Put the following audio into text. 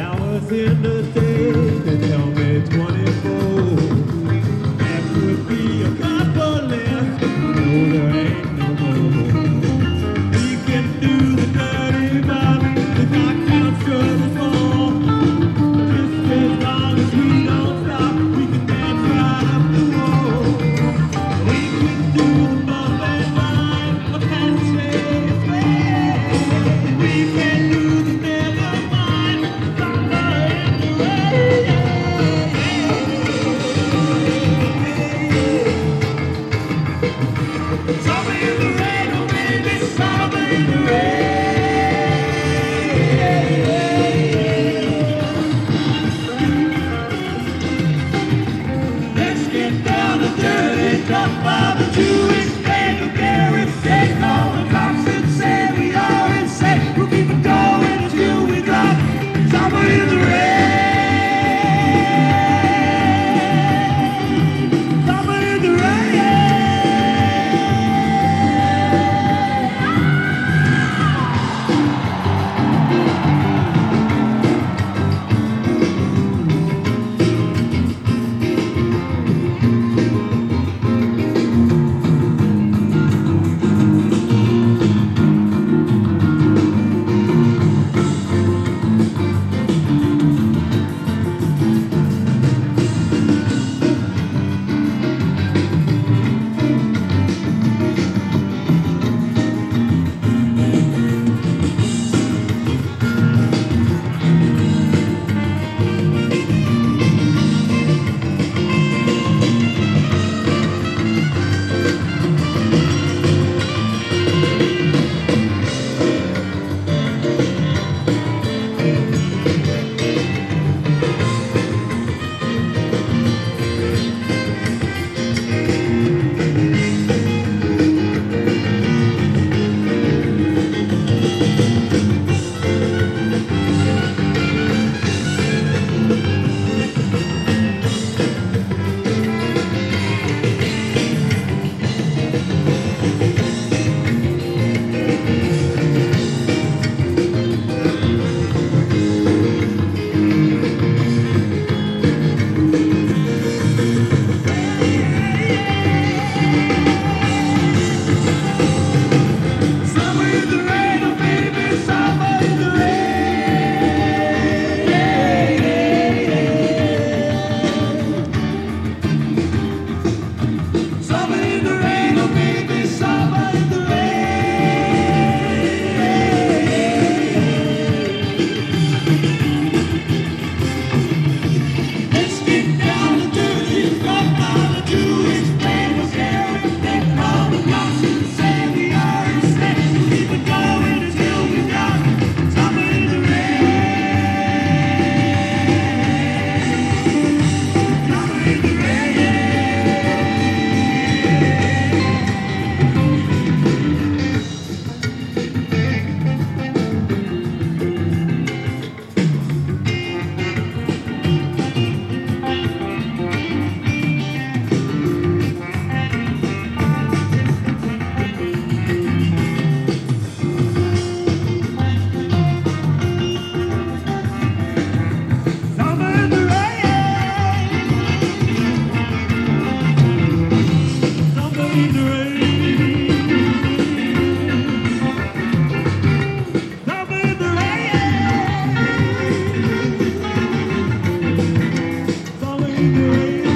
hours in the day, they tell me 24. There could be a couple left, no, there ain't no more. We can do the dirty bop, the clock counts to the fall. Just as long as we don't stop, we can dance right up the wall. We can do the bump and line, a handshake play. We can do the never mind, summer in the rain. Summer in the rain, oh baby, summer in the rain. Let's get down to dirty dump by the Jewish band of Garrett. Take all the cops and say we are insane. We'll keep it going until we drop. Summer in the rain. Summer in the rain. Summer in the rain, oh baby, summer in the rain. Summer in the rain, oh baby, summer in the rain. Let's get down to dirty dump by the Jewish band of Garrett. They call the cops and say we are insane. We'll keep it going until we drop. Summer in the rain. Summer in the Summer in the rain. Summer in the rain. Summer in the rain. Summer in the rain.